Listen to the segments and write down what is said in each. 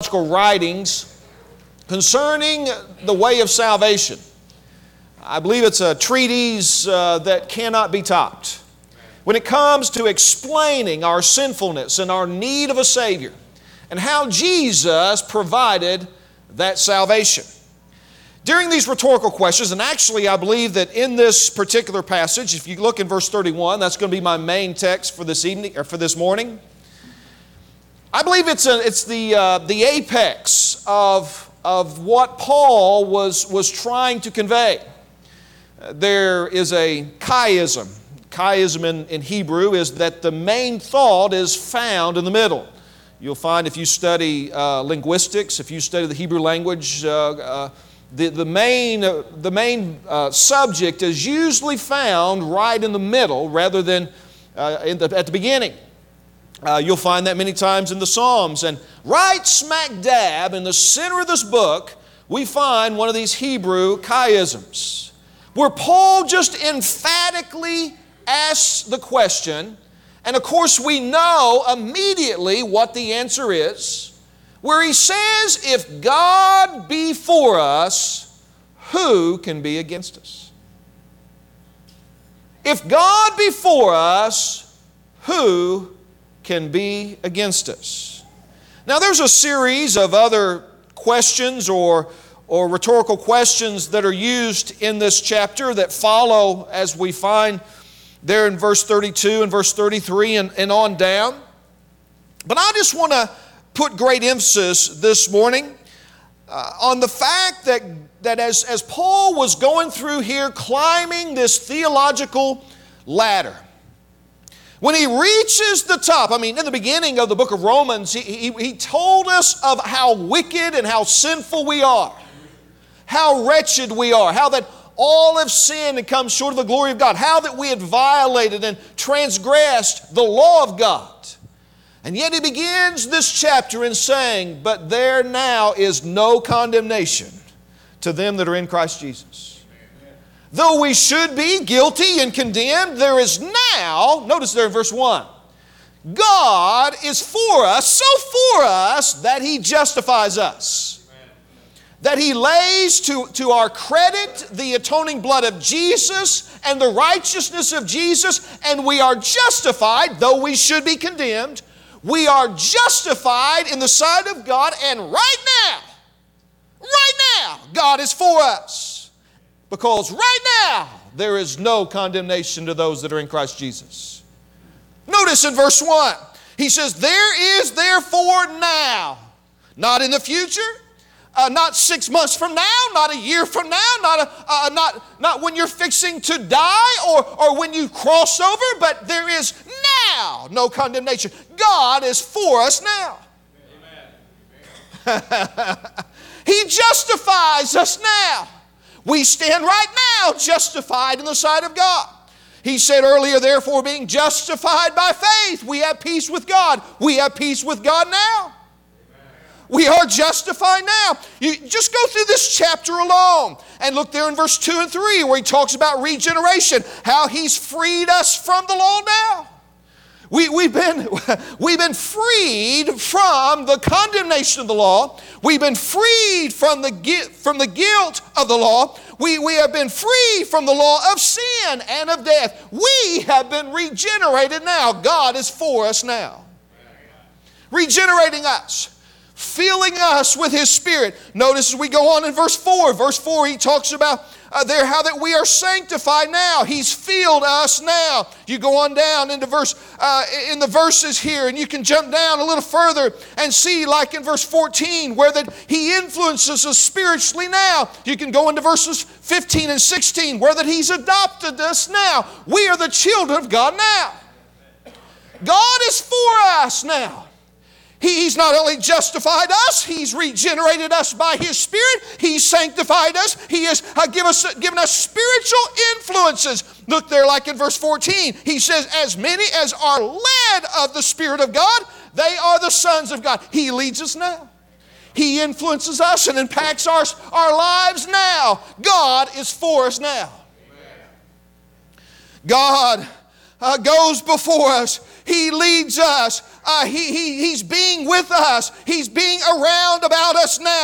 theological writings concerning the way of salvation. I believe it's a treatise that cannot be topped when it comes to explaining our sinfulness and our need of a Savior and how Jesus provided that salvation. During these rhetorical questions, and actually I believe that in this particular passage, if you look in verse 31, that's going to be my main text for this evening or for this morning. I believe it's the apex of what Paul was trying to convey. There is a chiasm. Chiasm in Hebrew is that the main thought is found in the middle. You'll find if you study linguistics, if you study the Hebrew language, the main subject is usually found right in the middle rather than at the beginning. You'll find that many times in the Psalms. And right smack dab in the center of this book, we find one of these Hebrew chiasms, where Paul just emphatically asks the question, and of course we know immediately what the answer is, where he says, if God be for us, who can be against us? If God be for us, who can be against us? Now there's a series of other questions or rhetorical questions that are used in this chapter that follow as we find there in verse 32 and verse 33 and on down. But I just want to put great emphasis this morning on the fact that as Paul was going through here, climbing this theological ladder, when he reaches the top, in the beginning of the book of Romans, he told us of how wicked and how sinful we are, how wretched we are, how that all have sinned and come short of the glory of God, how that we had violated and transgressed the law of God. And yet he begins this chapter in saying, but there now is no condemnation to them that are in Christ Jesus. Though we should be guilty and condemned, there is now, notice there in verse 1, God is for us, so for us that He justifies us. That He lays to our credit the atoning blood of Jesus and the righteousness of Jesus, and we are justified, though we should be condemned. We are justified in the sight of God, and right now, God is for us. Because right now, there is no condemnation to those that are in Christ Jesus. Notice in verse 1, he says, there is therefore now, not in the future, not 6 months from now, not a year from now, not when you're fixing to die or when you cross over, but there is now no condemnation. God is for us now. Amen. He justifies us now. We stand right now justified in the sight of God. He said earlier, therefore, being justified by faith, we have peace with God. We have peace with God now. We are justified now. You just go through this chapter alone and look there in verse 2 and 3 where he talks about regeneration, how He's freed us from the law now. We've been freed from the condemnation of the law. We've been freed from the guilt of the law. We have been freed from the law of sin and of death. We have been regenerated now. God is for us now. Regenerating us. Filling us with His Spirit. Notice as we go on in verse 4. Verse 4 he talks about there how that we are sanctified now. He's filled us now. You go on down into in the verses here, and you can jump down a little further and see, like in verse 14, where that He influences us spiritually now. You can go into verses 15 and 16, where that He's adopted us now. We are the children of God now. God is for us now. He's not only justified us, He's regenerated us by His Spirit. He's sanctified us. He has given us spiritual influences. Look there like in verse 14. He says, as many as are led of the Spirit of God, they are the sons of God. He leads us now. He influences us and impacts our lives now. God is for us now. God goes before us. He leads us. He's being with us. He's being around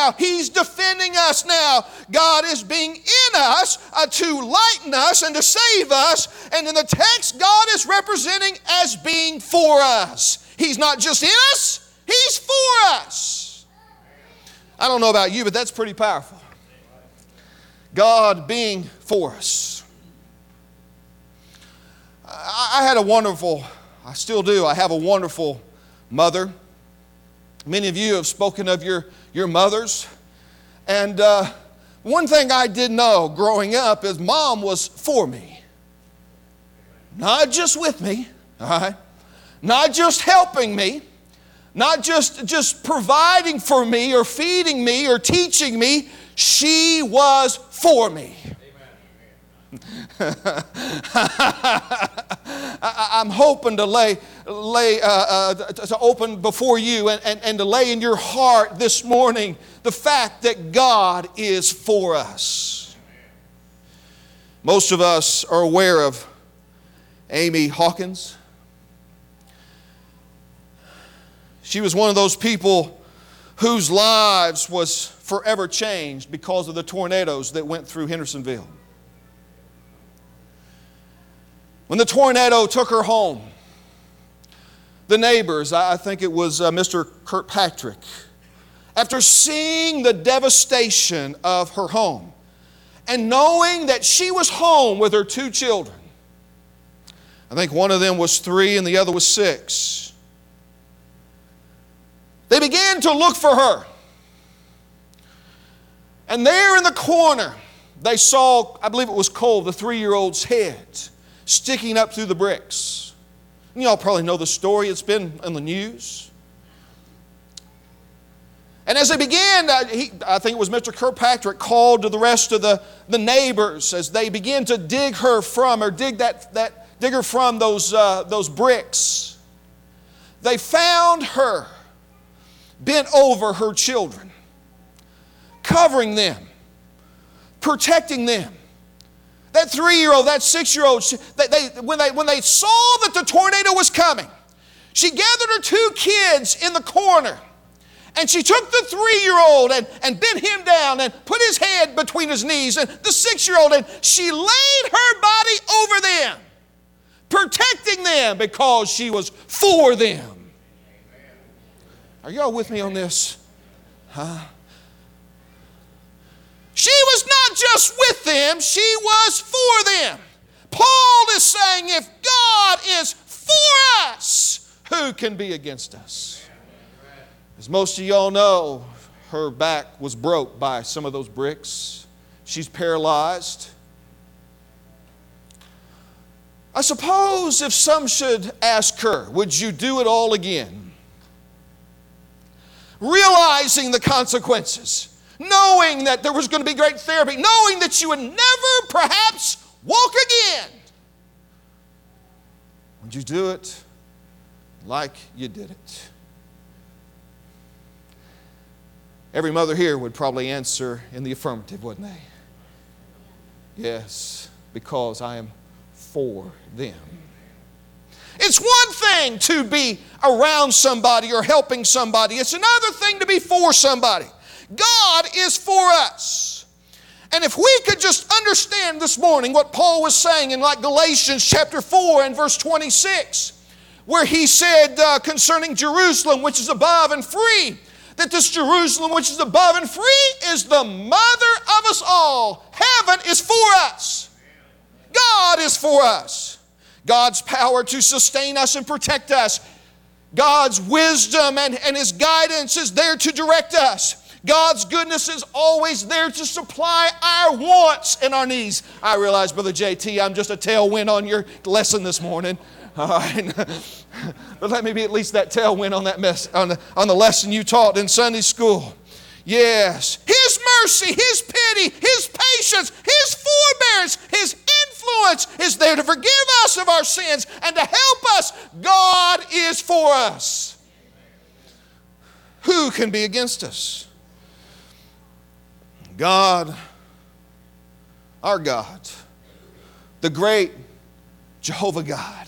now. He's defending us now. God is being in us to lighten us and to save us. And in the text, God is representing as being for us. He's not just in us, He's for us. I don't know about you, but that's pretty powerful. God being for us. I had a wonderful, I still do, I have a wonderful mother. Many of you have spoken of your mothers. And one thing I did know growing up is Mom was for me. Not just with me, all right? Not just helping me. Not just providing for me or feeding me or teaching me. She was for me. I'm hoping to to open before you and to lay in your heart this morning the fact that God is for us. Most of us are aware of Amy Hawkins. She was one of those people whose lives was forever changed because of the tornadoes that went through Hendersonville. When the tornado took her home, the neighbors, I think it was Mr. Kirkpatrick, after seeing the devastation of her home and knowing that she was home with her 2 children, I think one of them was 3 and the other was 6, they began to look for her. And there in the corner, they saw, I believe it was Cole, the 3-year-old's head, sticking up through the bricks. And you all probably know the story. It's been in the news. And as they began, I think it was Mr. Kirkpatrick called to the rest of the neighbors as they began to dig her from, or dig her from those bricks. They found her bent over her children, covering them, protecting them. That 3-year-old, that 6-year-old, when they saw that the tornado was coming, she gathered her 2 kids in the corner, and she took the 3-year-old and bent him down and put his head between his knees, and the 6-year-old, and she laid her body over them, protecting them because she was for them. Are y'all with me on this? She was not just with them, she was for them. Paul is saying, if God is for us, who can be against us? As most of y'all know, her back was broke by some of those bricks. She's paralyzed. I suppose if some should ask her, would you do it all again? Realizing the consequences, knowing that there was going to be great therapy, knowing that you would never perhaps walk again, would you do it like you did it? Every mother here would probably answer in the affirmative, wouldn't they? Yes, because I am for them. It's one thing to be around somebody or helping somebody. It's another thing to be for somebody. God is for us. And if we could just understand this morning what Paul was saying in like Galatians chapter 4 and verse 26, where he said concerning Jerusalem, which is above and free, that this Jerusalem which is above and free is the mother of us all. Heaven is for us. God is for us. God's power to sustain us and protect us. God's wisdom and His guidance is there to direct us. God's goodness is always there to supply our wants and our needs. I realize, Brother JT, I'm just a tailwind on your lesson this morning. All right. But let me be at least that tailwind on that on the lesson you taught in Sunday school. Yes. His mercy, His pity, His patience, His forbearance, His influence is there to forgive us of our sins and to help us. God is for us. Who can be against us? God, our God, the great Jehovah God,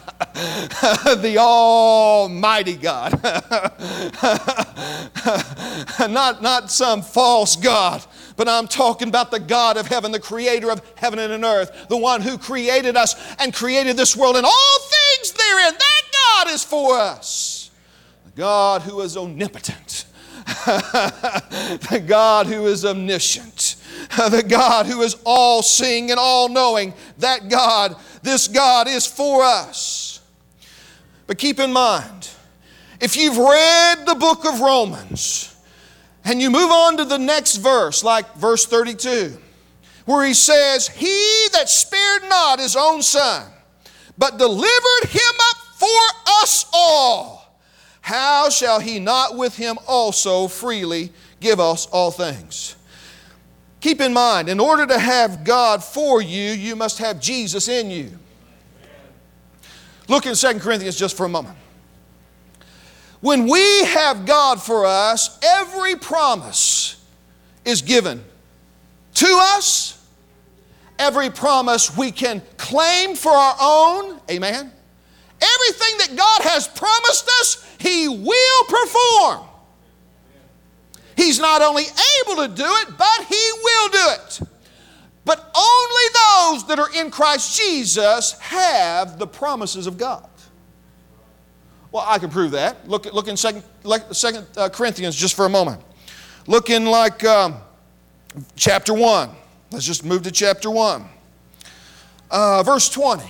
the Almighty God, Not some false God, but I'm talking about the God of heaven, the creator of heaven and earth, the one who created us and created this world and all things therein. That God is for us. The God who is omnipotent. The God who is omniscient. The God who is all-seeing and all-knowing. That God, this God is for us. But keep in mind, if you've read the book of Romans and you move on to the next verse, like verse 32, where he says, He that spared not his own son, but delivered him up for us all, how shall he not with him also freely give us all things? Keep in mind, in order to have God for you, you must have Jesus in you. Look in 2 Corinthians just for a moment. When we have God for us, every promise is given to us. Every promise we can claim for our own. Amen. Everything that God has promised us, He will perform. He's not only able to do it, but He will do it. But only those that are in Christ Jesus have the promises of God. Well, I can prove that. Look in 2 Corinthians just for a moment. Look in chapter 1. Let's just move to chapter 1. Verse 20.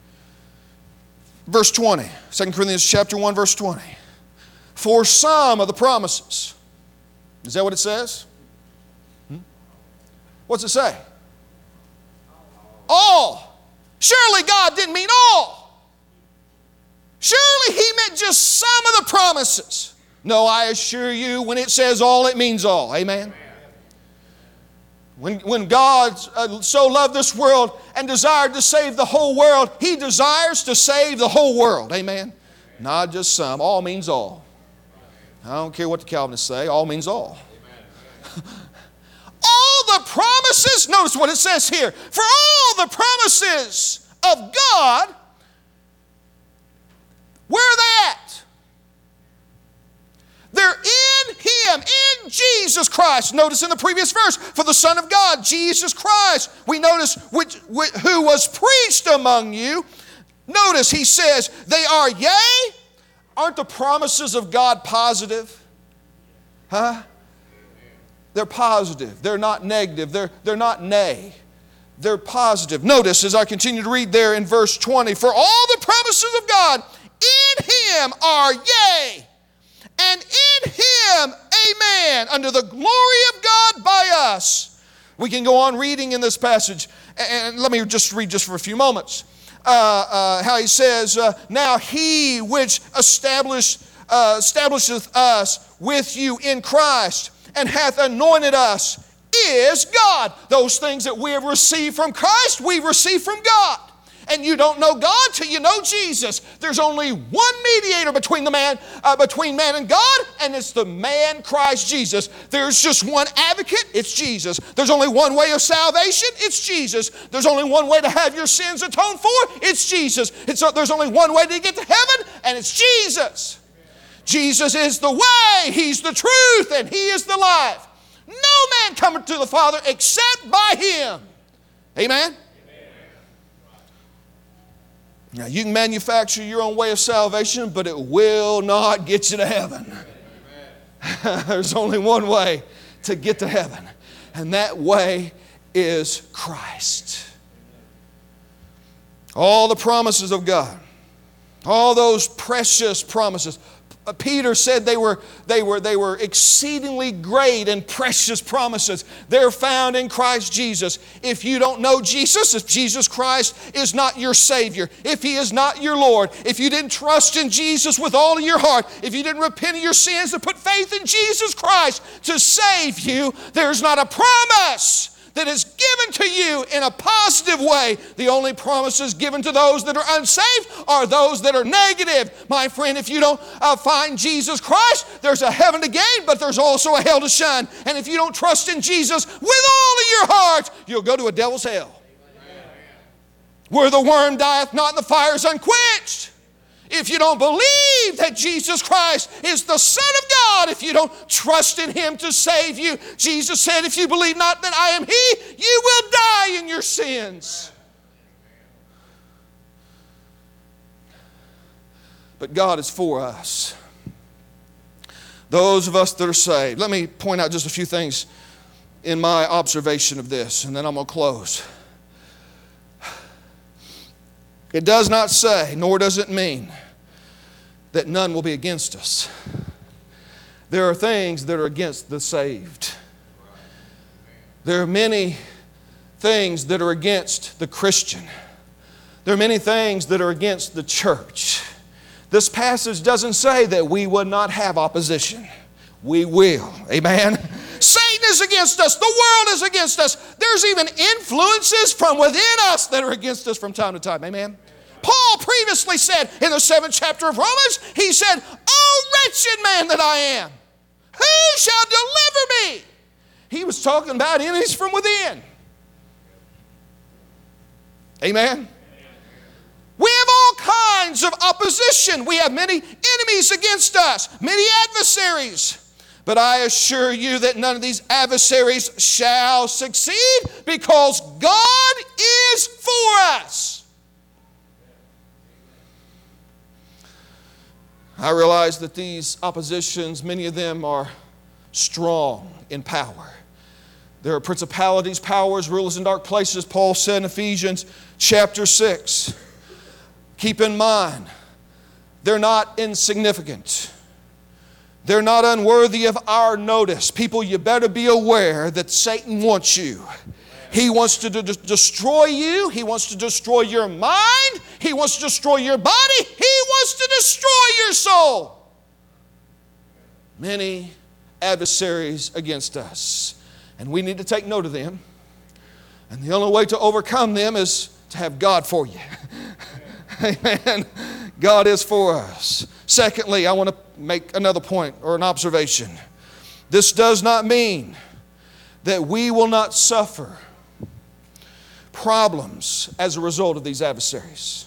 Verse 20. 2 Corinthians chapter 1, verse 20. For some of the promises. Is that what it says? What's it say? All. Surely God didn't mean all. Surely He meant just some of the promises. No, I assure you, when it says all, it means all. Amen? When God so loved this world and desired to save the whole world, He desires to save the whole world. Amen? Not just some. All means all. I don't care what the Calvinists say. All means all. All the promises, notice what it says here. For all the promises of God, where are they at? They're in Him, in Jesus Christ. Notice in the previous verse, for the Son of God, Jesus Christ. We notice who was preached among you. Notice He says, they are yea. Aren't the promises of God positive? Huh? They're positive. They're not negative. They're not nay. They're positive. Notice as I continue to read there in verse 20, for all the promises of God in Him are yea, and in Him, amen, under the glory of God by us. We can go on reading in this passage, and let me just read just for a few moments. How he says, now He which establisheth us with you in Christ, and hath anointed us, is God. Those things that we have received from Christ, we've received from God. And you don't know God till you know Jesus. There's only one mediator between man and God, and it's the man Christ Jesus. There's just one advocate, it's Jesus. There's only one way of salvation, it's Jesus. There's only one way to have your sins atoned for, it's Jesus. There's only one way to get to heaven, and it's Jesus. Jesus is the way, He's the truth, and He is the life. No man cometh to the Father except by Him. Amen? Now, you can manufacture your own way of salvation, but it will not get you to heaven. There's only one way to get to heaven, and that way is Christ. All the promises of God, all those precious promises. Peter said they were exceedingly great and precious promises. They're found in Christ Jesus. If you don't know Jesus, if Jesus Christ is not your Savior, if He is not your Lord, if you didn't trust in Jesus with all of your heart, if you didn't repent of your sins and put faith in Jesus Christ to save you, there's not a promise that is given to you in a positive way. The only promises given to those that are unsaved are those that are negative. My friend, if you don't find Jesus Christ, there's a heaven to gain, but there's also a hell to shun. And if you don't trust in Jesus with all of your heart, you'll go to a devil's hell. Amen. Where the worm dieth not and the fire is unquenched. if you don't believe that Jesus Christ is the Son of God, if you don't trust in Him to save you, Jesus said, if you believe not that I am He, you will die in your sins. But God is for us. Those of us that are saved. Let me point out just a few things in my observation of this, and then I'm going to close. It does not say, nor does it mean, that none will be against us. There are things that are against the saved. There are many things that are against the Christian. There are many things that are against the church. This passage doesn't say that we would not have opposition. We will. Amen? Satan is against us. The world is against us. There's even influences from within us that are against us from time to time. Amen? Paul previously said in the 7th chapter of Romans, he said, "O wretched man that I am, who shall deliver me?" He was talking about enemies from within. Amen? We have all kinds of opposition. We have many enemies against us, many adversaries. But I assure you that none of these adversaries shall succeed because God is for us. I realize that these oppositions, many of them are strong in power. There are principalities, powers, rulers in dark places, Paul said in Ephesians chapter 6. Keep in mind, they're not insignificant. They're not unworthy of our notice. People, you better be aware that Satan wants you. He wants to destroy you. He wants to destroy your mind. He wants to destroy your body. He wants to destroy your soul. Many adversaries against us. And we need to take note of them. And the only way to overcome them is to have God for you. Amen. God is for us. Secondly, I want to make another point or an observation. This does not mean that we will not suffer problems as a result of these adversaries.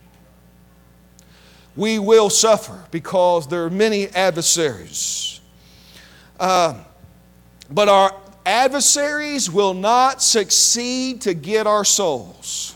We will suffer because there are many adversaries. But our adversaries will not succeed to get our souls.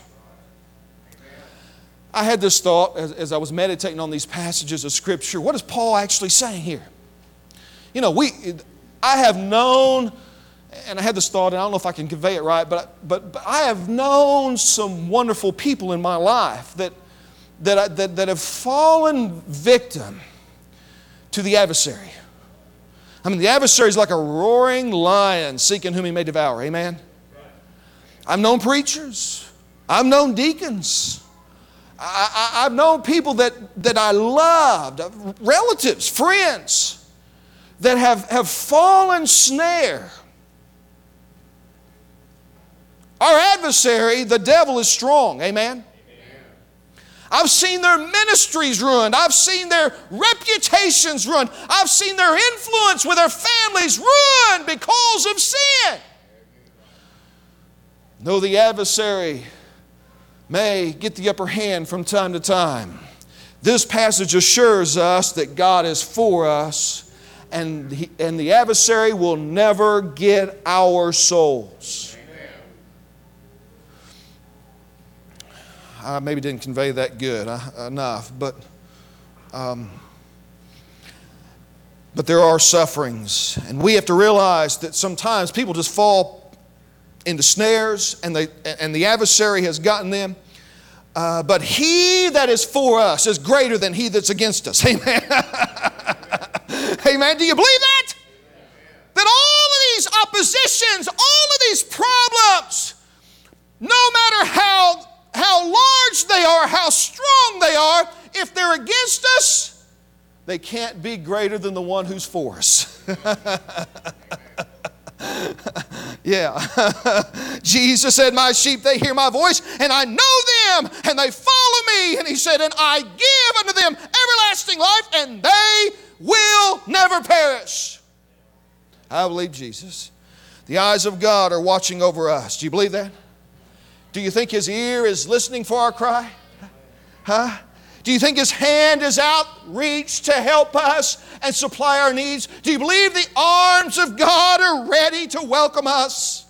I had this thought as I was meditating on these passages of Scripture. What is Paul actually saying here? You know, I have known, and I had this thought, and I don't know if I can convey it right, but I have known some wonderful people in my life that have fallen victim to the adversary. I mean, the adversary is like a roaring lion seeking whom he may devour. Amen? I've known preachers. I've known deacons. I've known people that I loved, relatives, friends, that have fallen snare. Our adversary, the devil, is strong. Amen? I've seen their ministries ruined. I've seen their reputations ruined. I've seen their influence with their families ruined because of sin. Though the adversary may get the upper hand from time to time, this passage assures us that God is for us, and the adversary will never get our souls. I maybe didn't convey that good enough, but there are sufferings, and we have to realize that sometimes people just fall into snares, and the adversary has gotten them. But he that is for us is greater than he that's against us. Amen. Amen. Do you believe that? That all of these oppositions, all of these problems, no matter how large they are, how strong they are, if they're against us, they can't be greater than the one who's for us. Yeah. Jesus said, "My sheep, they hear my voice, and I know them, and they follow me." And he said, "And I give unto them everlasting life, and they will never perish." I believe Jesus. The eyes of God are watching over us. Do you believe that? Do you think His ear is listening for our cry? Huh? Do you think His hand is outreached to help us and supply our needs? Do you believe the arms of God are ready to welcome us,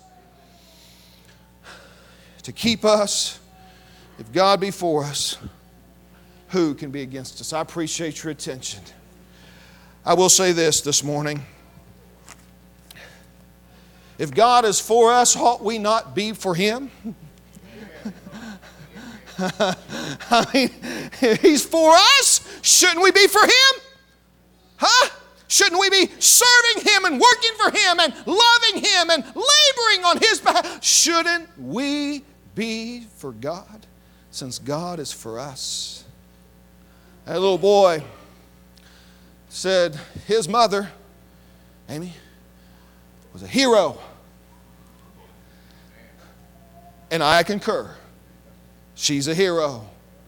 to keep us? If God be for us, who can be against us? I appreciate your attention. I will say this morning. If God is for us, ought we not be for Him? I mean, if He's for us, shouldn't we be for Him? Huh? Shouldn't we be serving Him and working for Him and loving Him and laboring on His behalf? Shouldn't we be for God, since God is for us? That little boy said his mother, Amy, was a hero. And I concur. She's a hero.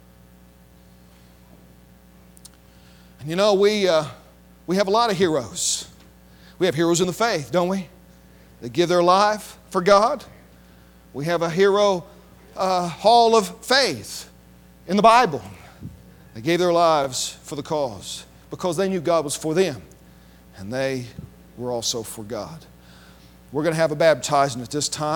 And you know, we have a lot of heroes. We have heroes in the faith, don't we? They give their life for God. We have a hero hall of faith in the Bible. They gave their lives for the cause because they knew God was for them. And they were also for God. We're going to have a baptizing at this time.